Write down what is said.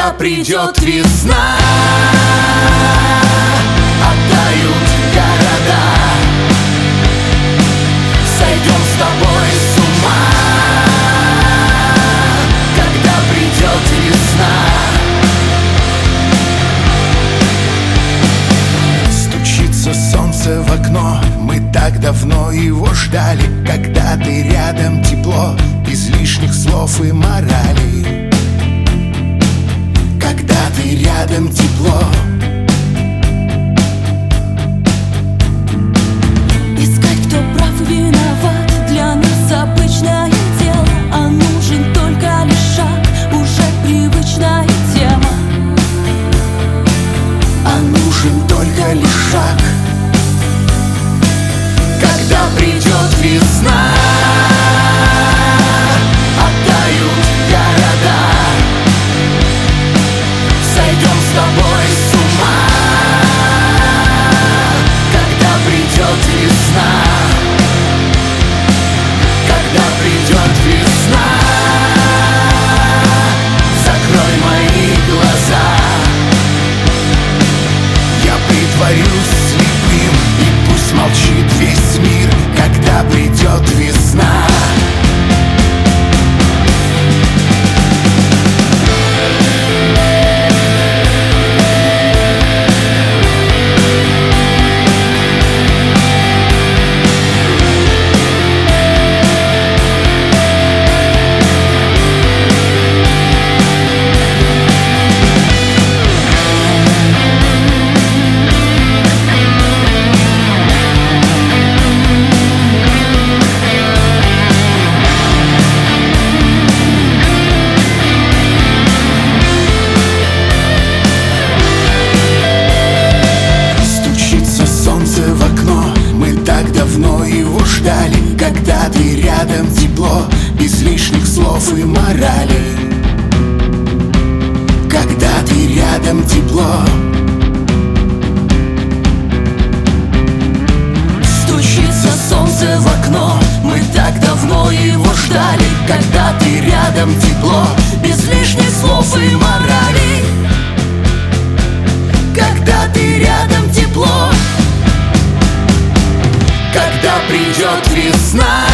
Когда придет весна, оттают города, сойдем с тобой с ума. Когда придет весна, стучится солнце в окно, мы так давно его ждали. Когда ты рядом, тепло, без лишних слов и морали. Когда ты рядом, тепло. Искать, кто прав и виноват, для нас обычное дело. А нужен только лишь шаг, уже привычная тема. А нужен только лишь шаг. Когда придет весна, оттают города, сойдем с тобой с ума. Когда придет весна, когда придет весна, закрой мои глаза, я притворюсь слепым, и пусть молчит весь мир. Когда придет весна, давно его ждали. Когда ты рядом, тепло, без лишних слов и морали. Когда ты рядом, тепло. Стучится солнце в окно, мы так давно его ждали. Когда ты рядом, тепло, без лишних слов и морали. Когда ты рядом, тепло. Когда придет весна,